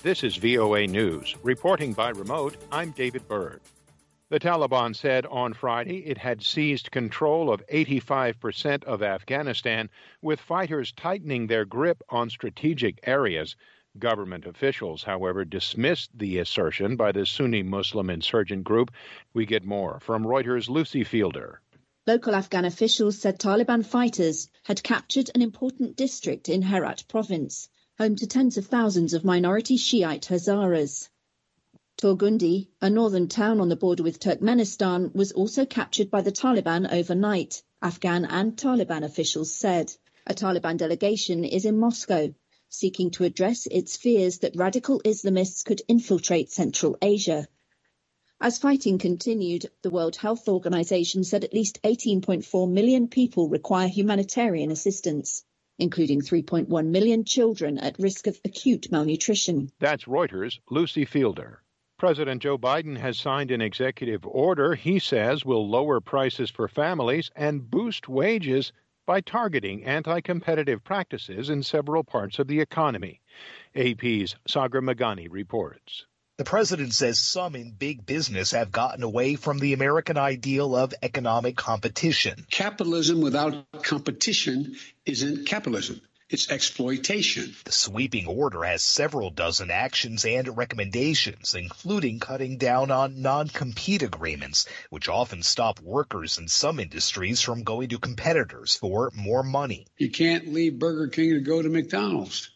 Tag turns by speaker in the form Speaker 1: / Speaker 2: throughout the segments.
Speaker 1: This is VOA News. Reporting by remote, I'm David Byrd. The Taliban said on Friday it had seized control of 85% of Afghanistan, with fighters tightening their grip on strategic areas. Government officials, however, dismissed the assertion by the Sunni Muslim insurgent group. We get more from Reuters' Lucy Fielder.
Speaker 2: Local Afghan officials said Taliban fighters had captured an important district in Herat province, home to tens of thousands of minority Shiite Hazaras. Torgundi, a northern town on the border with Turkmenistan, was also captured by the Taliban overnight, Afghan and Taliban officials said. A Taliban delegation is in Moscow, seeking to address its fears that radical Islamists could infiltrate Central Asia. As fighting continued, the World Health Organization said at least 18.4 million people require humanitarian assistance, including 3.1 million children at risk of acute malnutrition.
Speaker 1: That's Reuters' Lucy Fielder. President Joe Biden has signed an executive order he says will lower prices for families and boost wages by targeting anti-competitive practices in several parts of the economy. AP's Sagar Meghani reports.
Speaker 3: The president says some in big business have gotten away from the American ideal of economic competition.
Speaker 4: Capitalism without competition isn't capitalism. It's exploitation.
Speaker 3: The sweeping order has several dozen actions and recommendations, including cutting down on non-compete agreements, which often stop workers in some industries from going to competitors for more money.
Speaker 4: You can't leave Burger King to go to McDonald's.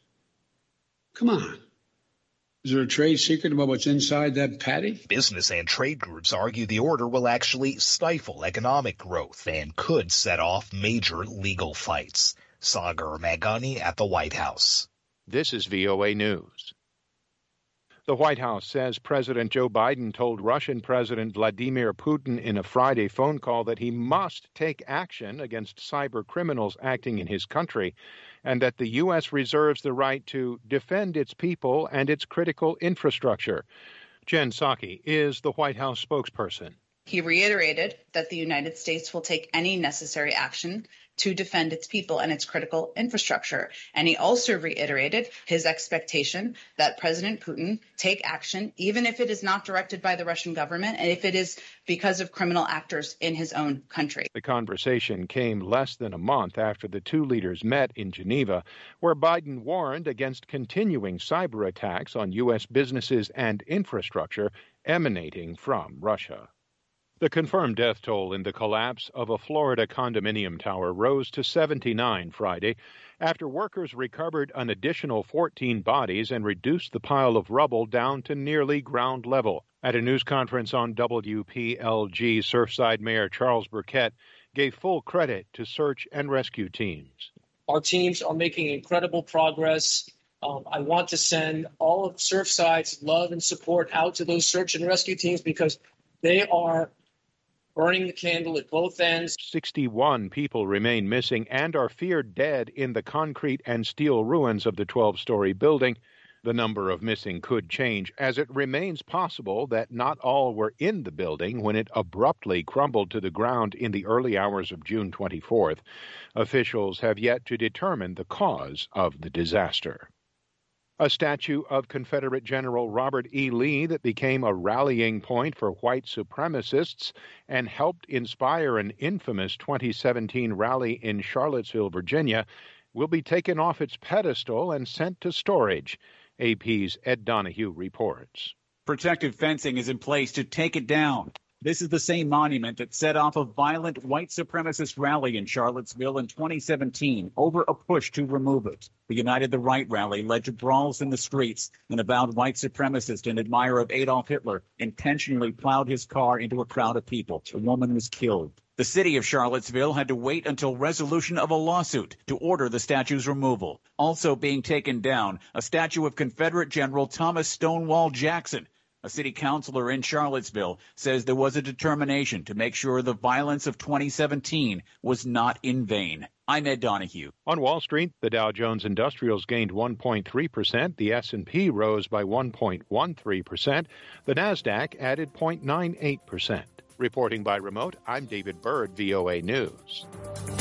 Speaker 4: Come on. Is there a trade secret about what's inside that patty?
Speaker 3: Business and trade groups argue the order will actually stifle economic growth and could set off major legal fights. Sagar Meghani at the White House.
Speaker 1: This is VOA News. The White House says President Joe Biden told Russian President Vladimir Putin in a Friday phone call that he must take action against cyber criminals acting in his country, and that the U.S. reserves the right to defend its people and its critical infrastructure. Jen Psaki is the White House spokesperson.
Speaker 5: He reiterated that the United States will take any necessary action to defend its people and its critical infrastructure. And he also reiterated his expectation that President Putin take action, even if it is not directed by the Russian government and if it is because of criminal actors in his own country.
Speaker 1: The conversation came less than a month after the two leaders met in Geneva, where Biden warned against continuing cyber attacks on U.S. businesses and infrastructure emanating from Russia. The confirmed death toll in the collapse of a Florida condominium tower rose to 79 Friday after workers recovered an additional 14 bodies and reduced the pile of rubble down to nearly ground level. At a news conference on WPLG, Surfside Mayor Charles Burkett gave full credit to search and rescue teams.
Speaker 6: Our teams are making incredible progress. I want to send all of Surfside's love and support out to those search and rescue teams because they are burning the candle at both ends.
Speaker 1: 61 people remain missing and are feared dead in the concrete and steel ruins of the 12-story building. The number of missing could change, as it remains possible that not all were in the building when it abruptly crumbled to the ground in the early hours of June 24th. Officials have yet to determine the cause of the disaster. A statue of Confederate General Robert E. Lee that became a rallying point for white supremacists and helped inspire an infamous 2017 rally in Charlottesville, Virginia, will be taken off its pedestal and sent to storage. AP's Ed Donahue reports.
Speaker 7: Protective fencing is in place to take it down. This is the same monument that set off a violent white supremacist rally in Charlottesville in 2017 over a push to remove it. The United the Right rally led to brawls in the streets. An avowed white supremacist and admirer of Adolf Hitler intentionally plowed his car into a crowd of people. A woman was killed. The city of Charlottesville had to wait until resolution of a lawsuit to order the statue's removal. Also being taken down, a statue of Confederate General Thomas Stonewall Jackson. A city councilor in Charlottesville says there was a determination to make sure the violence of 2017 was not in vain. I'm Ed Donahue.
Speaker 1: On Wall Street, the Dow Jones Industrials gained 1.3%. The S&P rose by 1.13%. The Nasdaq added 0.98%. Reporting by remote, I'm David Byrd, VOA News.